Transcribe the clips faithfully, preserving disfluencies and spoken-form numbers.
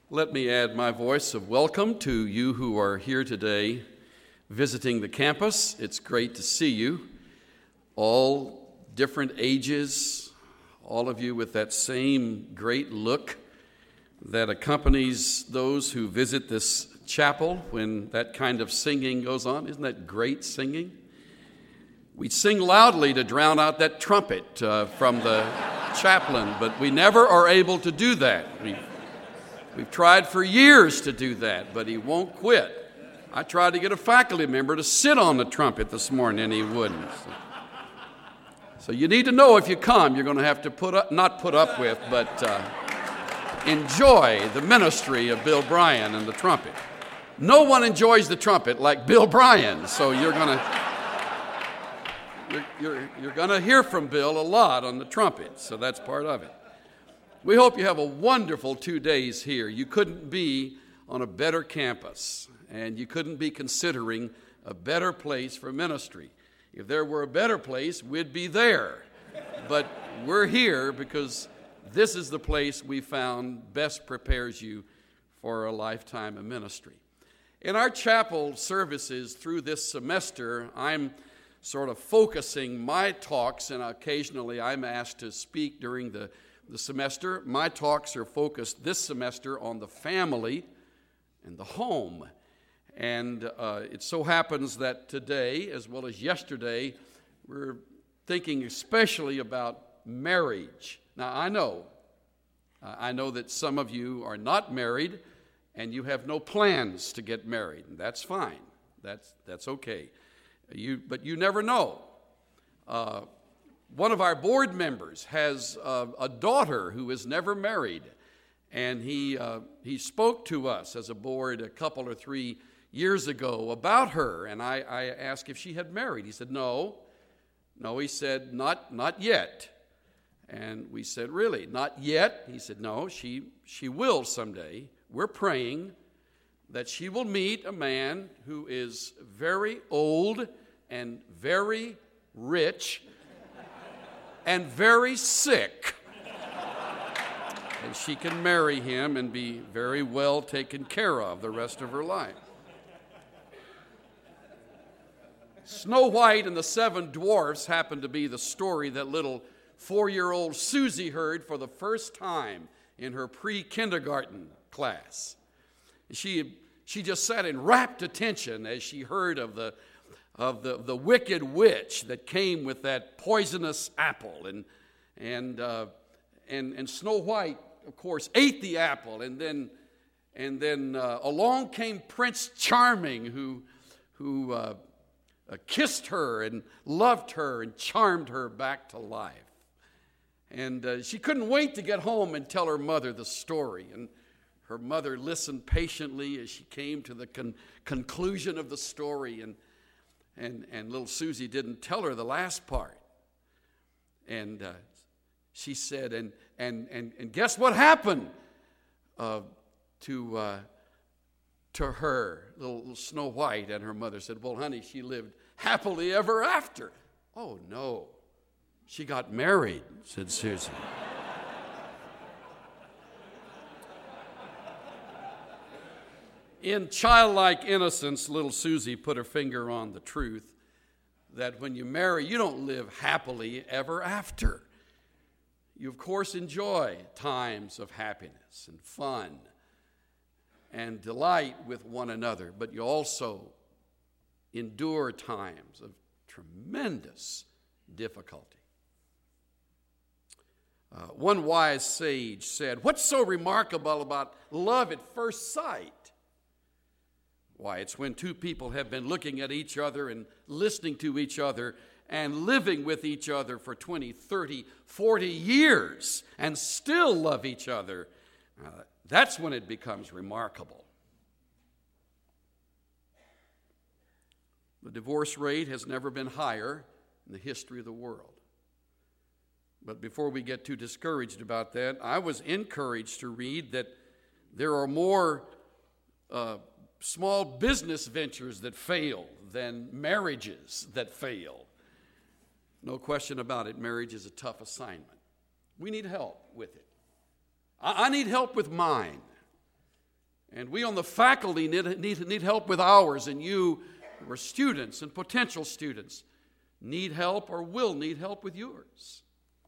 Let me add my voice of welcome to you who are here today visiting the campus. It's great to see you, all different ages, all of you with that same great look that accompanies those who visit this chapel when that kind of singing goes on. Isn't that great singing? We sing loudly to drown out that trumpet uh, from the chaplain, but we never are able to do that. We We've tried for years to do that, but he won't quit. I tried to get a faculty member to sit on the trumpet this morning, and he wouldn't. So, so you need to know if you come, you're going to have to put up, not put up with, but uh, enjoy the ministry of Bill Bryan and the trumpet. No one enjoys the trumpet like Bill Bryan, so you're going to you're, you're, you're going to hear from Bill a lot on the trumpet, so that's part of it. We hope you have a wonderful two days here. You couldn't be on a better campus, and you couldn't be considering a better place for ministry. If there were a better place, we'd be there. But we're here because this is the place we found best prepares you for a lifetime of ministry. In our chapel services through this semester, I'm sort of focusing my talks, and occasionally I'm asked to speak during the The semester. My talks are focused this semester on the family and the home. And uh, it so happens that today, as well as yesterday, we're thinking especially about marriage. Now, I know, uh, I know that some of you are not married and you have no plans to get married. And that's fine. That's, that's okay. You, but you never know. Uh, One of our board members has a, a daughter who is never married, and he uh, he spoke to us as a board a couple or three years ago about her, and I, I asked if she had married. He said, no. No, he said, not not yet. And we said, really, not yet? He said, no, she, she will someday. We're praying that she will meet a man who is very old and very rich and very sick, and she can marry him and be very well taken care of the rest of her life. Snow White and the Seven Dwarfs happened to be the story that little four-year-old Susie heard for the first time in her pre-kindergarten class. She, she just sat in rapt attention as she heard of the of the, the wicked witch that came with that poisonous apple. And and uh, and and Snow White, of course, ate the apple, and then and then uh, along came Prince Charming, who who uh, uh, kissed her and loved her and charmed her back to life. And uh, she couldn't wait to get home and tell her mother the story. And her mother listened patiently as she came to the con- conclusion of the story. And And and little Susie didn't tell her the last part. And uh, she said, and and and and guess what happened uh, to uh, to her, little, little Snow White? And her mother said, well, honey, she lived happily ever after. Oh, no. She got married, said Susie. In childlike innocence, little Susie put her finger on the truth that when you marry, you don't live happily ever after. You, of course, enjoy times of happiness and fun and delight with one another, but you also endure times of tremendous difficulty. Uh, one wise sage said, what's so remarkable about love at first sight? Why, it's when two people have been looking at each other and listening to each other and living with each other for twenty, thirty, forty years and still love each other. Uh, that's when it becomes remarkable. The divorce rate has never been higher in the history of the world. But before we get too discouraged about that, I was encouraged to read that there are more uh, small business ventures that fail than marriages that fail. No question about it, marriage is a tough assignment. We need help with it. I, I need help with mine. And we on the faculty need, need, need help with ours, and you who are students and potential students need help or will need help with yours.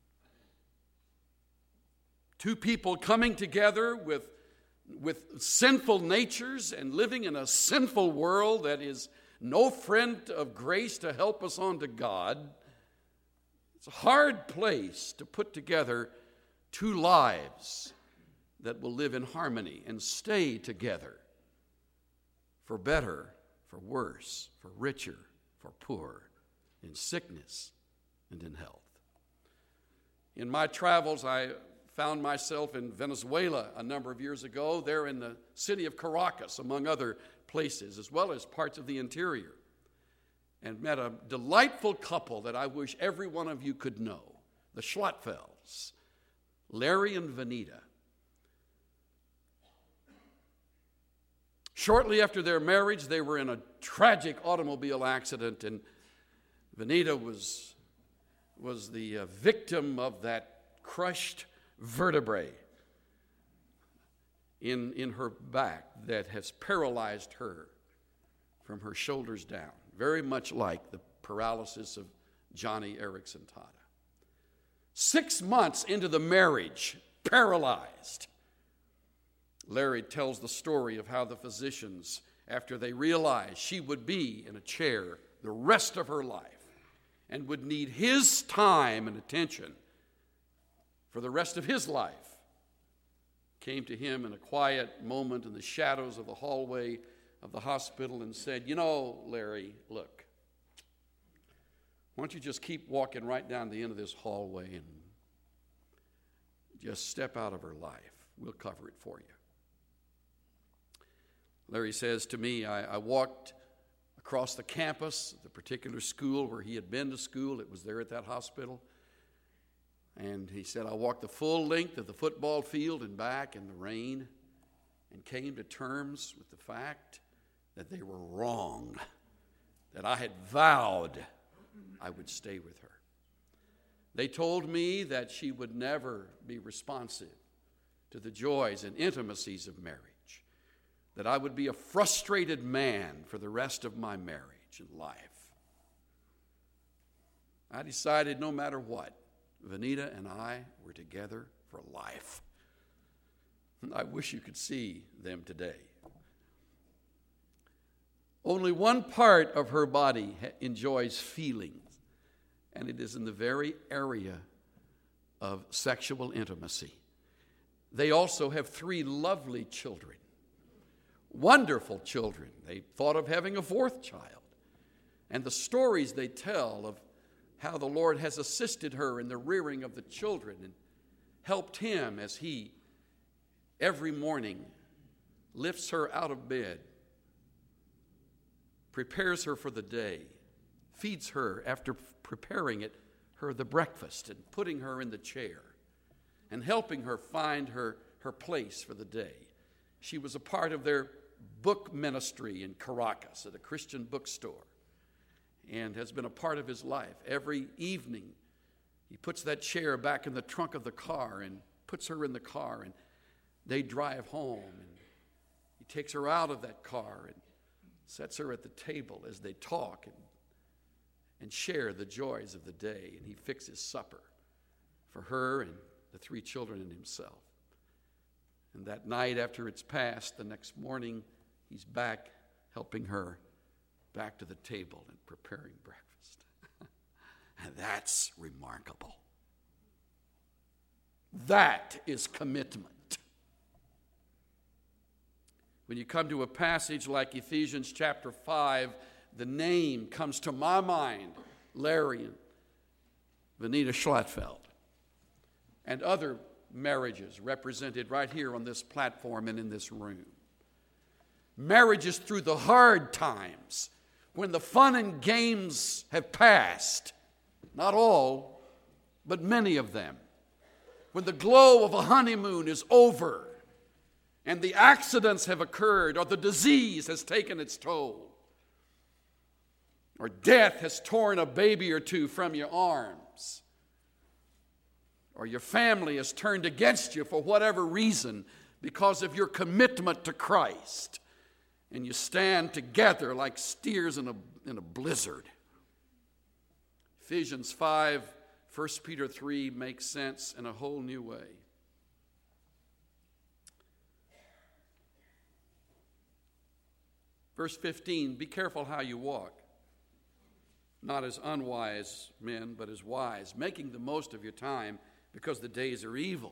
Two people coming together with, with sinful natures and living in a sinful world that is no friend of grace to help us on to God. It's a hard place to put together two lives that will live in harmony and stay together for better, for worse, for richer, for poorer, in sickness and in health. In my travels, I found myself in Venezuela a number of years ago, there in the city of Caracas, among other places, as well as parts of the interior, and met a delightful couple that I wish every one of you could know, the Schlottfelds, Larry and Vanita. Shortly after their marriage, they were in a tragic automobile accident, and Vanita was, was the uh, victim of that crushed vertebrae in, in her back that has paralyzed her from her shoulders down, very much like the paralysis of Johnny Erickson Tata. Six months into the marriage, paralyzed, Larry tells the story of how the physicians, after they realized she would be in a chair the rest of her life and would need his time and attention for the rest of his life, came to him in a quiet moment in the shadows of the hallway of the hospital and said, "You know, Larry, look, why don't you just keep walking right down the end of this hallway and just step out of her life. We'll cover it for you." Larry says to me, I, I walked across the campus, the particular school where he had been to school. It was there at that hospital. And he said, I walked the full length of the football field and back in the rain and came to terms with the fact that they were wrong, that I had vowed I would stay with her. They told me that she would never be responsive to the joys and intimacies of marriage, that I would be a frustrated man for the rest of my marriage and life. I decided no matter what, Vanita and I were together for life. I wish you could see them today. Only one part of her body enjoys feelings, and it is in the very area of sexual intimacy. They also have three lovely children, wonderful children. They thought of having a fourth child. And the stories they tell of how the Lord has assisted her in the rearing of the children and helped him as he, every morning, lifts her out of bed, prepares her for the day, feeds her after preparing it, her the breakfast and putting her in the chair and helping her find her, her place for the day. She was a part of their book ministry in Caracas at a Christian bookstore and has been a part of his life. Every evening, he puts that chair back in the trunk of the car and puts her in the car, and they drive home, and he takes her out of that car and sets her at the table as they talk and, and share the joys of the day, and he fixes supper for her and the three children and himself. And that night after it's passed, the next morning, he's back helping her back to the table and preparing breakfast. And that's remarkable. That is commitment. When you come to a passage like Ephesians chapter five, the name comes to my mind, Larry and Vanita Schlottfeld, and other marriages represented right here on this platform and in this room. Marriages through the hard times, when the fun and games have passed, not all, but many of them. When the glow of a honeymoon is over and the accidents have occurred or the disease has taken its toll or death has torn a baby or two from your arms or your family has turned against you for whatever reason, because of your commitment to Christ. And you stand together like steers in a, in a blizzard. Ephesians five, First Peter three makes sense in a whole new way. Verse fifteen, be careful how you walk, not as unwise men, but as wise, making the most of your time because the days are evil.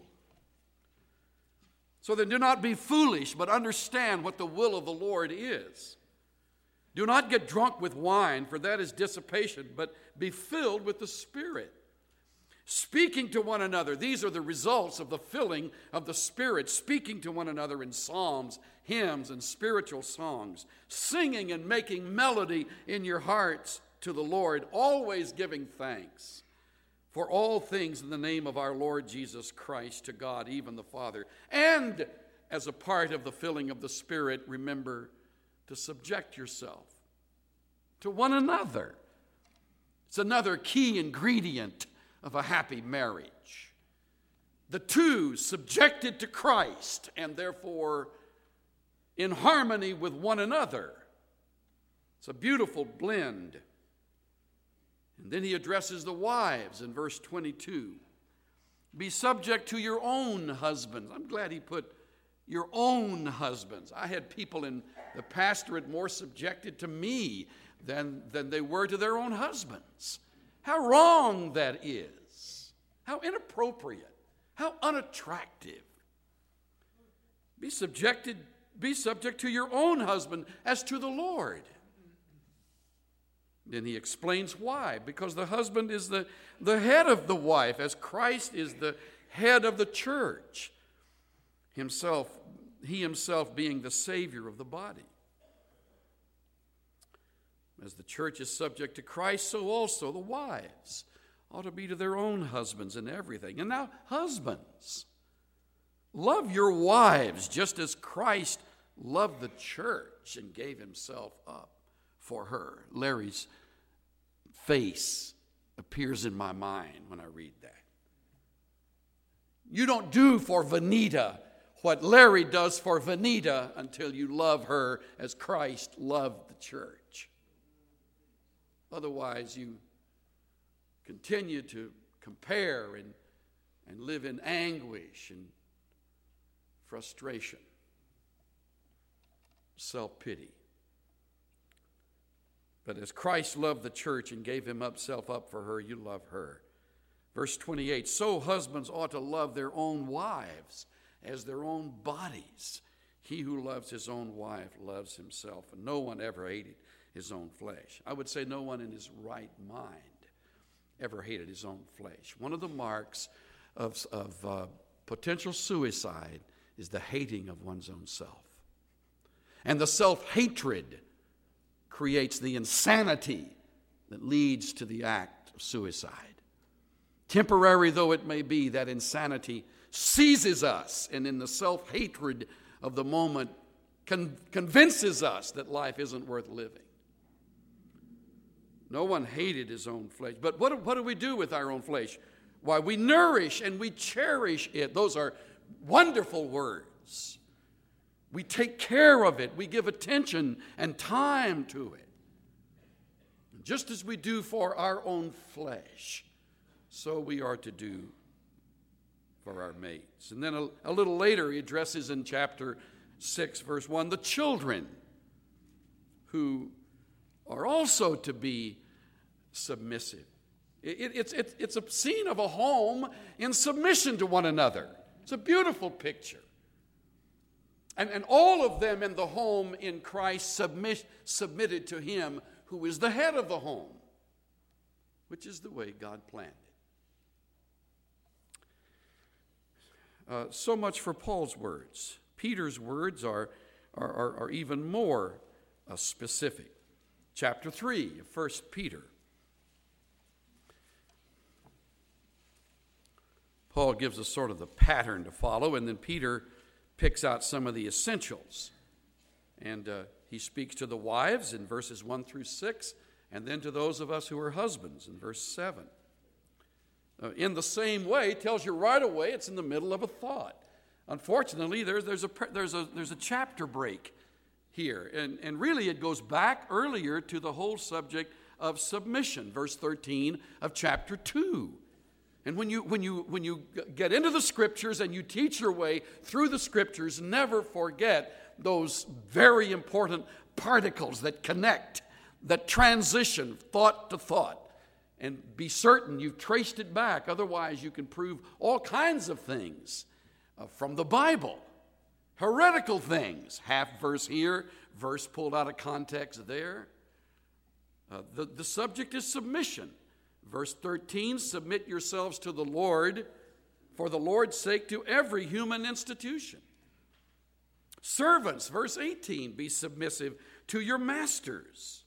So then do not be foolish, but understand what the will of the Lord is. Do not get drunk with wine, for that is dissipation, but be filled with the Spirit, speaking to one another. These are the results of the filling of the Spirit, speaking to one another in psalms, hymns, and spiritual songs, singing and making melody in your hearts to the Lord, always giving thanks for all things in the name of our Lord Jesus Christ to God, even the Father. And as a part of the filling of the Spirit, remember to subject yourself to one another. It's another key ingredient of a happy marriage. The two subjected to Christ and therefore in harmony with one another. It's a beautiful blend. And then he addresses the wives in verse twenty-two. Be subject to your own husbands. I'm glad he put your own husbands. I had people in the pastorate more subjected to me than, than they were to their own husbands. How wrong that is. How inappropriate. How unattractive. Be subjected, be subject to your own husband as to the Lord. Then he explains why. Because the husband is the, the head of the wife, as Christ is the head of the church. Himself, he himself being the Savior of the body. As the church is subject to Christ, so also the wives ought to be to their own husbands in everything. And now, husbands, love your wives just as Christ loved the church and gave himself up for her. Larry's face appears in my mind when I read that. You don't do for Vanita what Larry does for Vanita until you love her as Christ loved the church. Otherwise, you continue to compare and, and live in anguish and frustration, self-pity. But as Christ loved the church and gave himself up for her, you love her. Verse twenty-eight, so husbands ought to love their own wives as their own bodies. He who loves his own wife loves himself, and no one ever hated his own flesh. I would say no one in his right mind ever hated his own flesh. One of the marks of, of uh, potential suicide is the hating of one's own self. And the self-hatred creates the insanity that leads to the act of suicide. Temporary though it may be, that insanity seizes us, and in the self-hatred of the moment con- convinces us that life isn't worth living. No one hated his own flesh. But what, what do we do with our own flesh? Why, we nourish and we cherish it. Those are wonderful words. We take care of it. We give attention and time to it. Just as we do for our own flesh, so we are to do for our mates. And then a, a little later, he addresses in chapter six, verse one, the children who are also to be submissive. It, it, it's, it, it's a scene of a home in submission to one another. It's a beautiful picture. And, and all of them in the home in Christ submit, submitted to him who is the head of the home, which is the way God planned it. Uh, so much for Paul's words. Peter's words are, are, are, are even more uh, specific. Chapter three of First Peter. Paul gives us sort of the pattern to follow, and then Peter picks out some of the essentials. And uh, he speaks to the wives in verses one through six, and then to those of us who are husbands in verse seven. Uh, in the same way, tells you right away it's in the middle of a thought. Unfortunately, there's, there's, a, there's, a, there's a chapter break here. And, and really it goes back earlier to the whole subject of submission, verse thirteen of chapter two. And when you, when you, when you get into the Scriptures and you teach your way through the Scriptures, never forget those very important particles that connect, that transition thought to thought. And be certain you've traced it back. Otherwise, you can prove all kinds of things uh, from the Bible. Heretical things. Half verse here, verse pulled out of context there. Uh, the, the subject is submission. Verse thirteen, submit yourselves to the Lord for the Lord's sake to every human institution. Servants, verse eighteen, be submissive to your masters.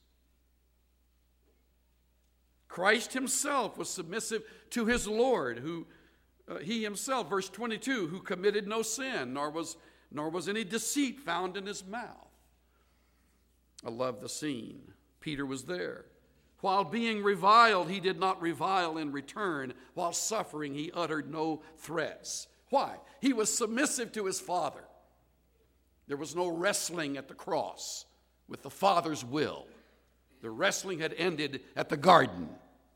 Christ himself was submissive to his Lord, who uh, he himself, verse twenty-two, who committed no sin, nor was, nor was any deceit found in his mouth. I love the scene. Peter was there. While being reviled, he did not revile in return. While suffering, he uttered no threats. Why? He was submissive to his Father. There was no wrestling at the cross with the Father's will. The wrestling had ended at the garden.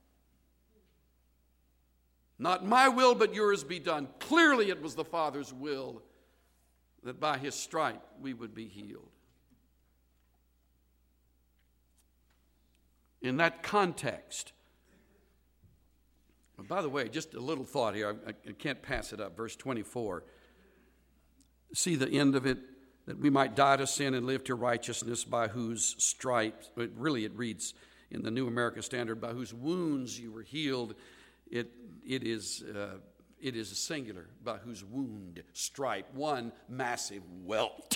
Not my will, but yours be done. Clearly it was the Father's will that by his stripe we would be healed. In that context, by the way, just a little thought here. I, I can't pass it up. Verse twenty-four. See the end of it, that we might die to sin and live to righteousness, by whose stripes, but really it reads in the New American Standard, by whose wounds you were healed. It, it, is, uh, it is a singular, by whose wound, stripe, one massive welt.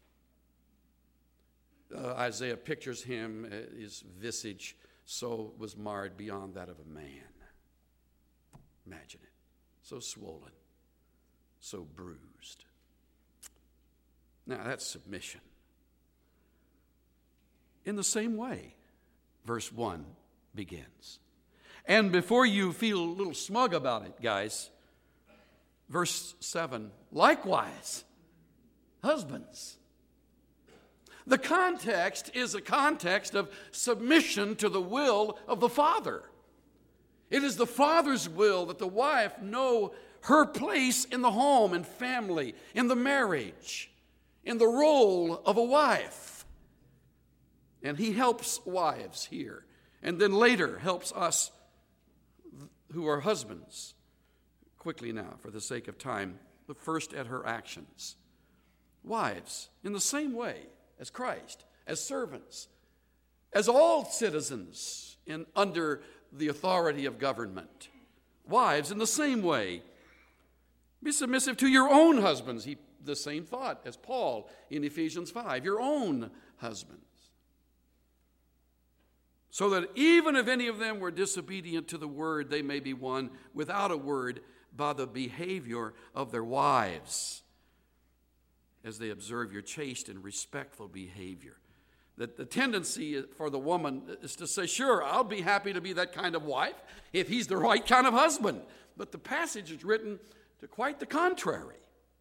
Uh, Isaiah pictures him, uh, his visage so was marred beyond that of a man. Imagine it. So swollen, so bruised. Now that's submission. In the same way, verse one begins. And before you feel a little smug about it, guys, verse seven, likewise, husbands. The context is a context of submission to the will of the Father. It is the Father's will that the wife know her place in the home and family, in the marriage, in the role of a wife. And he helps wives here, and then later helps us who are husbands. Quickly now, for the sake of time, look first at her actions. Wives, in the same way as Christ, as servants, as all citizens in, under the authority of government. Wives, in the same way, be submissive to your own husbands. He, the same thought as Paul in Ephesians five, your own husbands. So that even if any of them were disobedient to the word, they may be won without a word by the behavior of their wives, as they observe your chaste and respectful behavior. That the tendency for the woman is to say, sure, I'll be happy to be that kind of wife if he's the right kind of husband. But the passage is written to quite the contrary.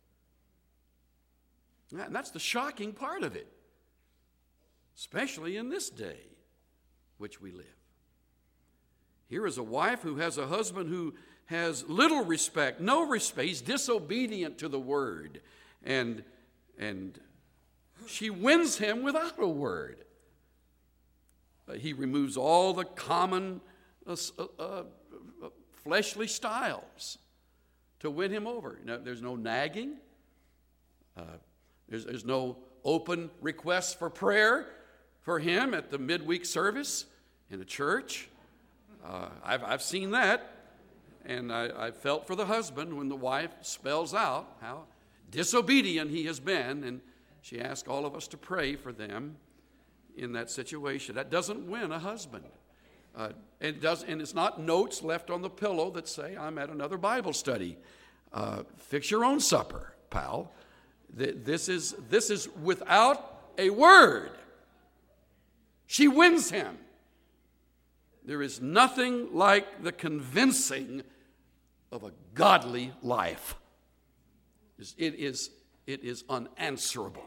And that's the shocking part of it, especially in this day which we live. Here is a wife who has a husband who has little respect, no respect. He's disobedient to the word. And And she wins him without a word. Uh, he removes all the common uh, uh, uh, fleshly styles to win him over. You know, there's no nagging. Uh, there's, there's no open requests for prayer for him at the midweek service in a church. Uh, I've, I've seen that. And I, I felt for the husband when the wife spells out how disobedient he has been, and she asked all of us to pray for them in that situation. That doesn't win a husband. Uh, and, it does, and it's not notes left on the pillow that say, I'm at another Bible study. Uh, fix your own supper, pal. This is, this is without a word. She wins him. There is nothing like the convincing of a godly life. It is, it is unanswerable.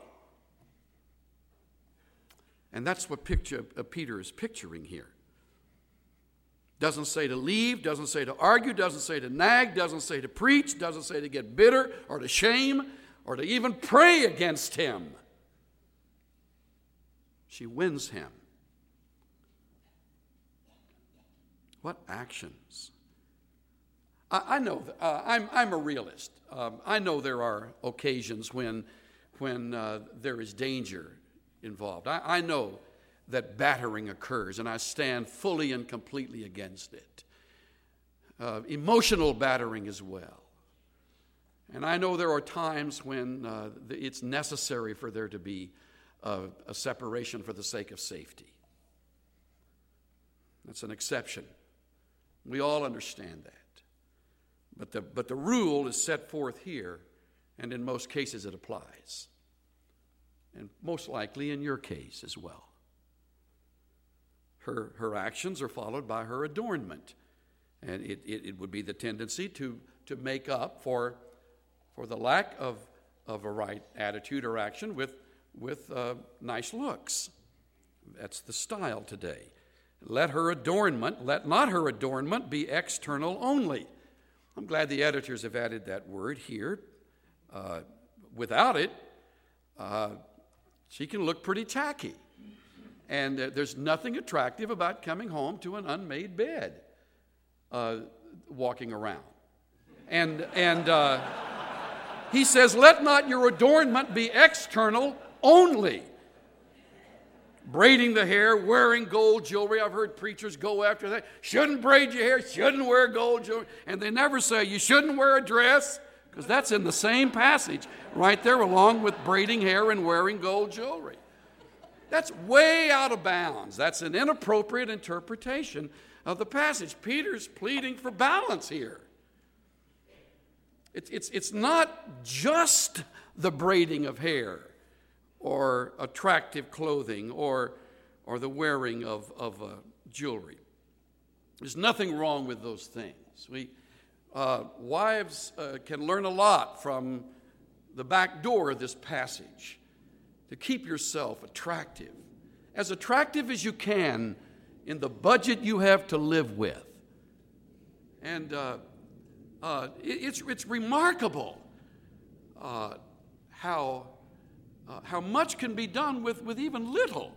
And that's what picture, uh, Peter is picturing here. Doesn't say to leave, doesn't say to argue, doesn't say to nag, doesn't say to preach, doesn't say to get bitter or to shame or to even pray against him. She wins him. What actions? I, I know, uh, I'm, I'm a realist. Um, I know there are occasions when, when uh, there is danger involved. I, I know that battering occurs, and I stand fully and completely against it. Uh, emotional battering as well. And I know there are times when uh, it's necessary for there to be a, a separation for the sake of safety. That's an exception. We all understand that. But the, but the rule is set forth here, and in most cases it applies. And most likely in your case as well. Her, her actions are followed by her adornment. And it, it, it would be the tendency to, to make up for, for the lack of, of a right attitude or action with, with uh, nice looks. That's the style today. Let her adornment, let not her adornment be external only. I'm glad the editors have added that word here. Uh, without it, uh, she can look pretty tacky. And uh, there's nothing attractive about coming home to an unmade bed, uh, walking around. And, and uh, he says, let not your adornment be external only. Braiding the hair, wearing gold jewelry. I've heard preachers go after that. Shouldn't braid your hair, shouldn't wear gold jewelry. And they never say you shouldn't wear a dress, because that's in the same passage right there along with braiding hair and wearing gold jewelry. That's way out of bounds. That's an inappropriate interpretation of the passage. Peter's pleading for balance here. It's, it's, it's not just the braiding of hair or attractive clothing or, or the wearing of, of uh, jewelry. There's nothing wrong with those things. We, uh, wives uh, can learn a lot from the back door of this passage. To keep yourself attractive, as attractive as you can in the budget you have to live with. And uh, uh, it, it's, it's remarkable uh, how, uh, how much can be done with, with even little.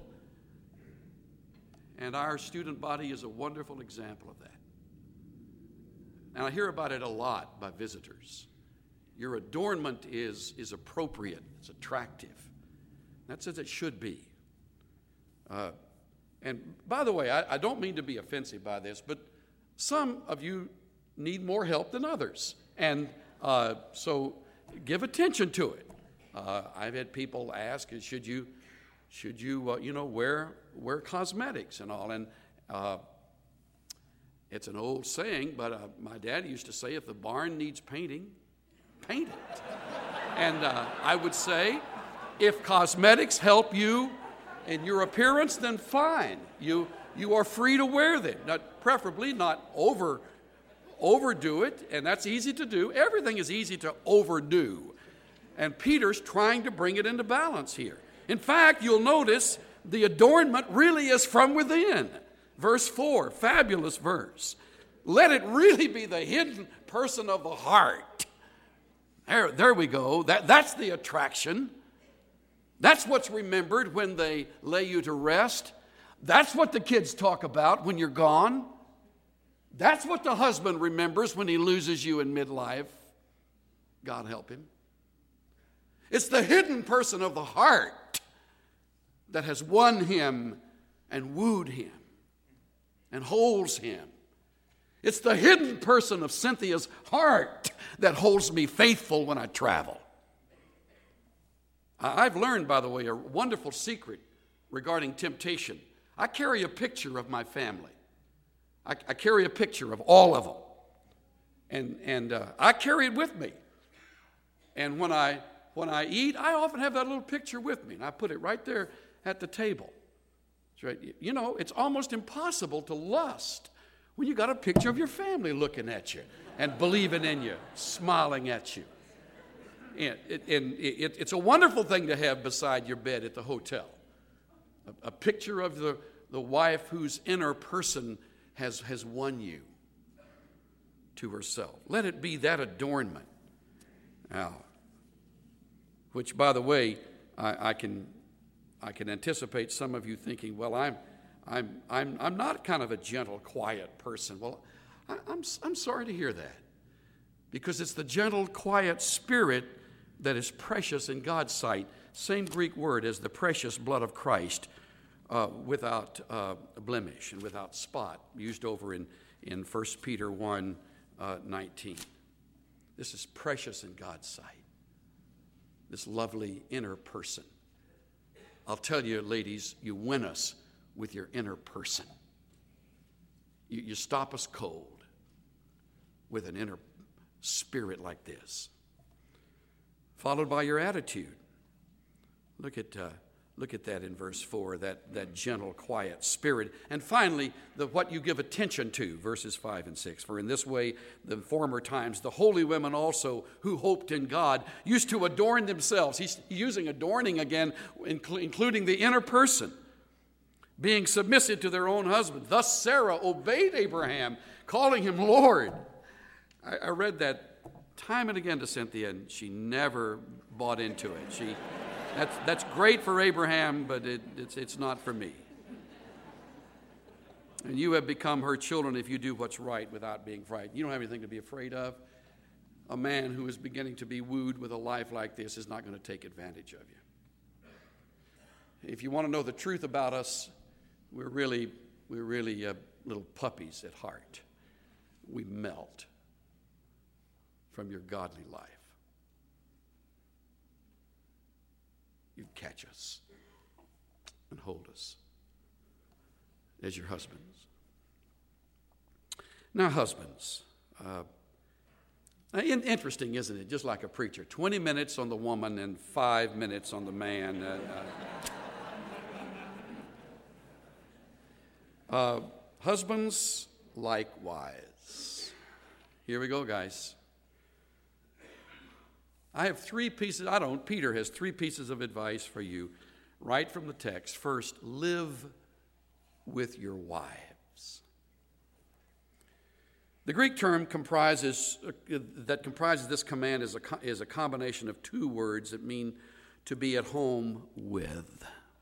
And our student body is a wonderful example of that. And I hear about it a lot by visitors. Your adornment is, is appropriate, it's attractive. That's as it should be. Uh, and by the way, I, I don't mean to be offensive by this, but some of you need more help than others. And uh, so give attention to it. Uh, I've had people ask, should you, should you, uh, you know, wear, wear cosmetics and all? And uh, it's an old saying, but uh, my dad used to say, if the barn needs painting, paint it. And uh, I would say, if cosmetics help you in your appearance, then fine. You, you are free to wear them. Not, preferably not over, overdo it, and that's easy to do. Everything is easy to overdo. And Peter's trying to bring it into balance here. In fact, you'll notice the adornment really is from within. Verse four, fabulous verse. Let it really be the hidden person of the heart. There, there we go. That, that's the attraction. That's what's remembered when they lay you to rest. That's what the kids talk about when you're gone. That's what the husband remembers when he loses you in midlife. God help him. It's the hidden person of the heart that has won him and wooed him and holds him. It's the hidden person of Cynthia's heart that holds me faithful when I travel. I've learned, by the way, a wonderful secret regarding temptation. I carry a picture of my family. I, I carry a picture of all of them. And, and uh, I carry it with me. And when I, when I eat, I often have that little picture with me. And I put it right there at the table. Right. You know, it's almost impossible to lust when you got a picture of your family looking at you and believing in you, smiling at you. And, it, and it, it's a wonderful thing to have beside your bed at the hotel. A, a picture of the, the wife whose inner person has, has won you to herself. Let it be that adornment. Now, which, by the way, I, I can I can anticipate some of you thinking, well, I'm I'm I'm I'm not kind of a gentle, quiet person. Well, I, I'm I'm sorry to hear that, because it's the gentle, quiet spirit that is precious in God's sight. Same Greek word as the precious blood of Christ, uh, without uh, blemish and without spot, used over in, in First Peter one nineteen. This is precious in God's sight, this lovely inner person. I'll tell you, ladies, you win us with your inner person. You, you stop us cold with an inner spirit like this, followed by your attitude. Look at uh, look at that in verse four, that, that gentle, quiet spirit. And finally, the what you give attention to, verses five and six. For in this way, the former times, the holy women also who hoped in God used to adorn themselves. He's using adorning again, including the inner person, being submissive to their own husband. Thus Sarah obeyed Abraham, calling him Lord. I, I read that time and again to Cynthia, and she never bought into it. She, that's, that's great for Abraham, but it, it's, it's not for me. And you have become her children if you do what's right without being frightened. You don't have anything to be afraid of. A man who is beginning to be wooed with a life like this is not going to take advantage of you. If you want to know the truth about us, we're really, we're really uh, little puppies at heart. We melt from your godly life. You catch us and hold us as your husbands. Now, husbands, uh, interesting, isn't it? Just like a preacher, twenty minutes on the woman and five minutes on the man. Uh, uh, uh, husbands, likewise. Here we go, guys. I have three pieces, I don't, Peter has three pieces of advice for you right from the text. First, live with your wives. The Greek term comprises, uh, that comprises this command is a, is a combination of two words that mean to be at home with.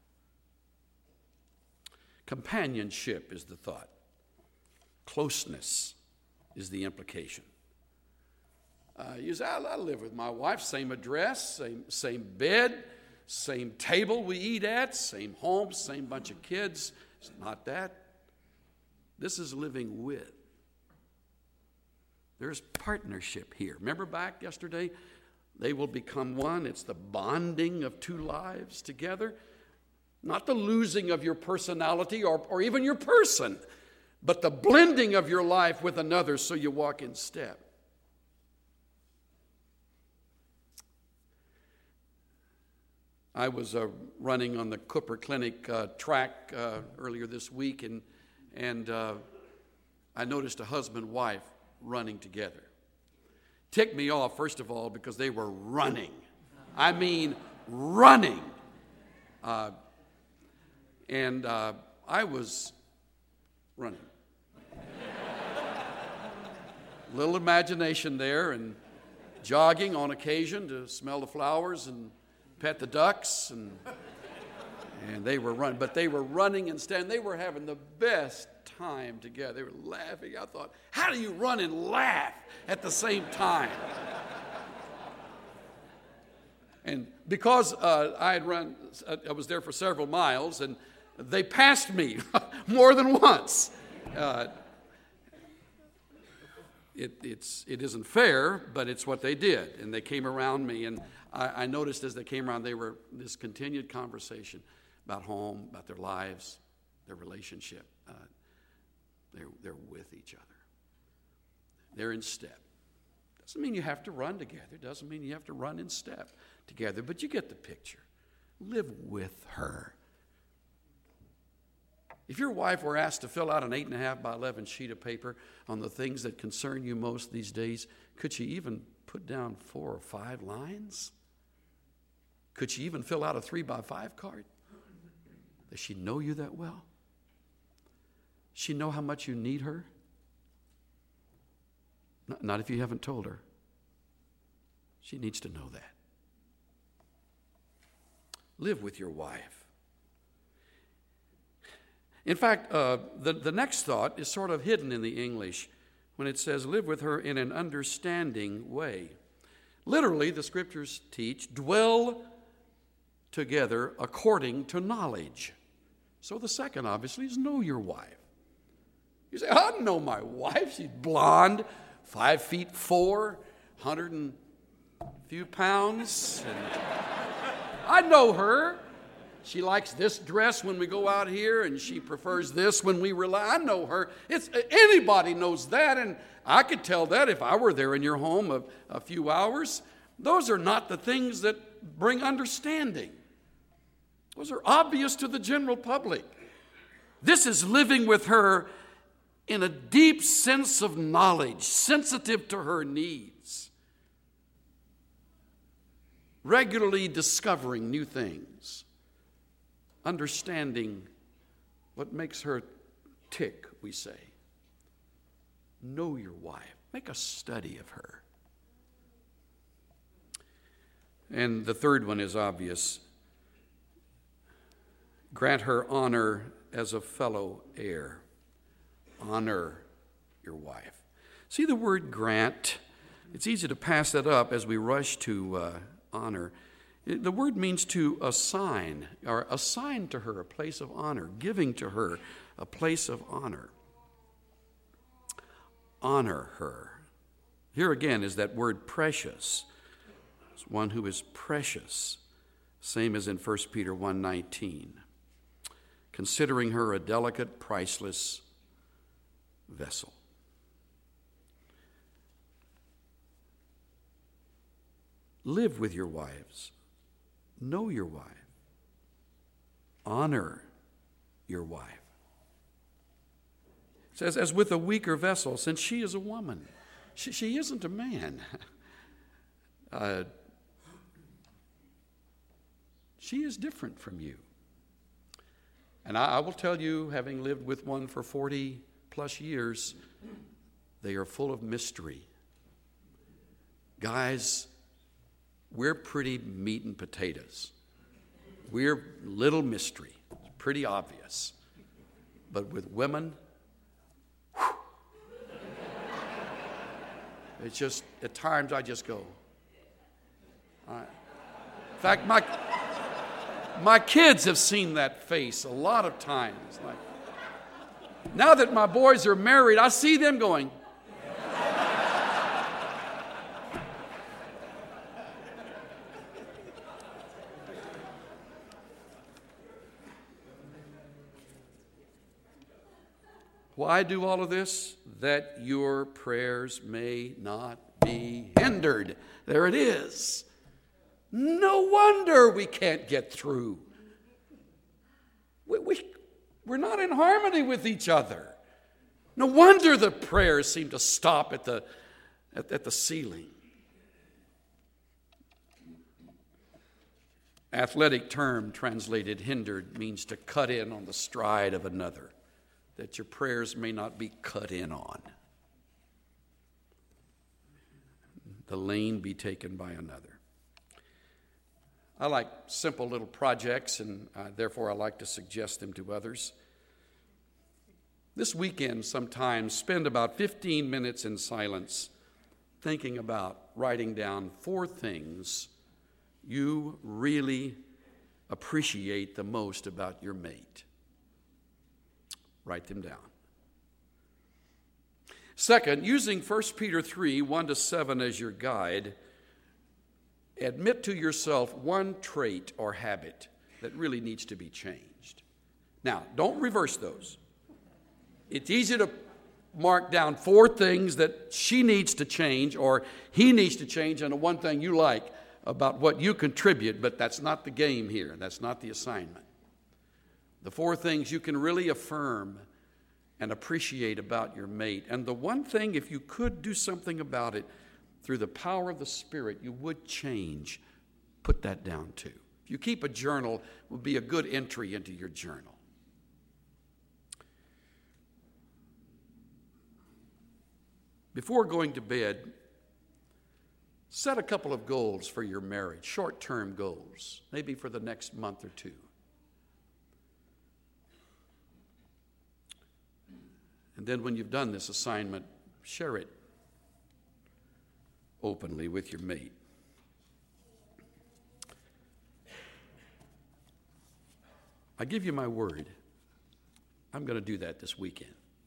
Companionship is the thought. Closeness is the implication. Uh, you say, I, I live with my wife, same address, same, same bed, same table we eat at, same home, same bunch of kids. It's not that. This is living with. There's partnership here. Remember back yesterday? They will become one. It's the bonding of two lives together. Not the losing of your personality or, or even your person, but the blending of your life with another so you walk in step. I was uh, running on the Cooper Clinic uh, track uh, earlier this week, and, and uh, I noticed a husband and wife running together. Ticked me off, first of all, because they were running. I mean, running. Uh, and uh, I was running. Little imagination there, and jogging on occasion to smell the flowers and pet the ducks, and and they were running, but they were running and standing. They were having the best time together. They were laughing. I thought, how do you run and laugh at the same time? And because uh, I had run, I was there for several miles, and they passed me more than once. Uh, It, it's, it isn't fair, but it's what they did. And they came around me, and I, I noticed as they came around, they were this continued conversation about home, about their lives, their relationship. Uh, they're, they're with each other. They're in step. Doesn't mean you have to run together. Doesn't mean you have to run in step together, but you get the picture. Live with her. If your wife were asked to fill out an eight and a half by eleven sheet of paper on the things that concern you most these days, could she even put down four or five lines? Could she even fill out a three by five card? Does she know you that well? Does she know how much you need her? Not, not if you haven't told her. She needs to know that. Live with your wife. In fact, uh, the, the next thought is sort of hidden in the English when it says, live with her in an understanding way. Literally, the scriptures teach, dwell together according to knowledge. So the second, obviously, is know your wife. You say, I know my wife. She's blonde, five feet four, hundred and a few pounds. And I know her. She likes this dress when we go out here, and she prefers this when we rely. I know her. It's anybody knows that, and I could tell that if I were there in your home a, a few hours. Those are not the things that bring understanding. Those are obvious to the general public. This is living with her in a deep sense of knowledge, sensitive to her needs, regularly discovering new things, understanding what makes her tick, we say. Know your wife. Make a study of her. And the third one is obvious. Grant her honor as a fellow heir. Honor your wife. See the word grant? It's easy to pass that up as we rush to uh, honor. The word means to assign, or assign to her a place of honor, giving to her a place of honor. Honor her. Here again is that word precious. It's one who is precious, same as in First Peter one nineteen. Considering her a delicate, priceless vessel. Live with your wives. Know your wife. Honor your wife. It says, as with a weaker vessel, since she is a woman. She, she isn't a man. Uh, she is different from you. And I, I will tell you, having lived with one for forty plus years, they are full of mystery. Guys, we're pretty meat and potatoes. We're little mystery. It's pretty obvious. But with women, whew, it's just, at times I just go. I, in fact, my, my kids have seen that face a lot of times. Like, now that my boys are married, I see them going. Why do all of this? That your prayers may not be hindered. There it is. No wonder we can't get through. We, we, we're not in harmony with each other. No wonder the prayers seem to stop at the, at, at the ceiling. Athletic term translated hindered means to cut in on the stride of another, that your prayers may not be cut in on. The lane be taken by another. I like simple little projects, and uh, therefore I like to suggest them to others. This weekend, sometimes spend about fifteen minutes in silence thinking about writing down four things you really appreciate the most about your mate. Write them down. Second, using First Peter three, one to seven as your guide, admit to yourself one trait or habit that really needs to be changed. Now, don't reverse those. It's easy to mark down four things that she needs to change or he needs to change, and the one thing you like about what you contribute, but that's not the game here. That's not the assignment. The four things you can really affirm and appreciate about your mate. And the one thing, if you could do something about it, through the power of the Spirit, you would change, put that down too. If you keep a journal, it would be a good entry into your journal. Before going to bed, set a couple of goals for your marriage, short-term goals, maybe for the next month or two. And then when you've done this assignment, share it openly with your mate. I give you my word, I'm going to do that this weekend.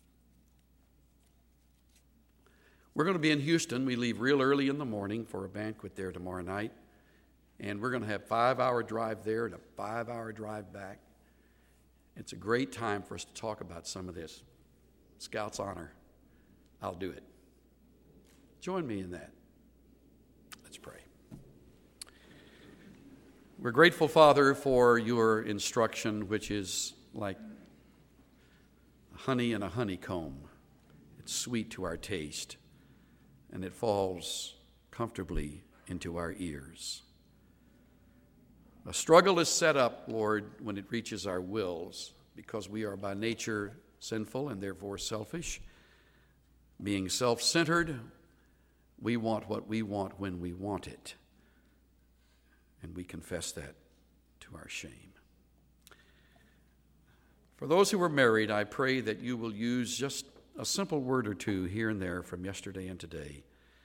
We're going to be in Houston. We leave real early in the morning for a banquet there tomorrow night. And we're going to have a five-hour drive there and a five-hour drive back. It's a great time for us to talk about some of this. Scout's honor. I'll do it. Join me in that. Let's pray. We're grateful, Father, for your instruction, which is like honey in a honeycomb. It's sweet to our taste, and it falls comfortably into our ears. A struggle is set up, Lord, when it reaches our wills, because we are by nature sinful and therefore selfish. Being self-centered, we want what we want when we want it. And we confess that to our shame. For those who are married, I pray that you will use just a simple word or two here and there from yesterday and today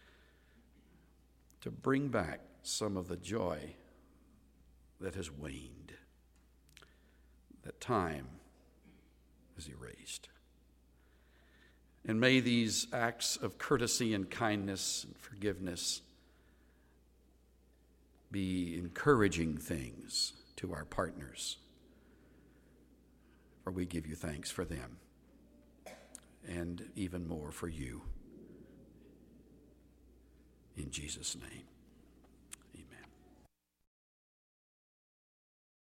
to bring back some of the joy that has waned, that time is erased. And may these acts of courtesy and kindness and forgiveness be encouraging things to our partners, for we give you thanks for them, and even more for you. In Jesus' name.